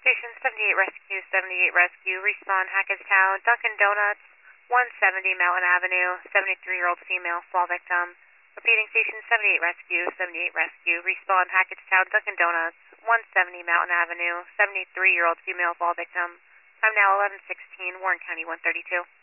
Station 78 Rescue, 78 Rescue, respawn Hackettstown, Dunkin' Donuts, 170 Mountain Avenue, 73-year-old female, fall victim. Repeating, Station 78 Rescue, 78 Rescue, respawn Hackettstown, Dunkin' Donuts, 170 Mountain Avenue, 73-year-old female, fall victim. Time now 11:16, Warren County 132.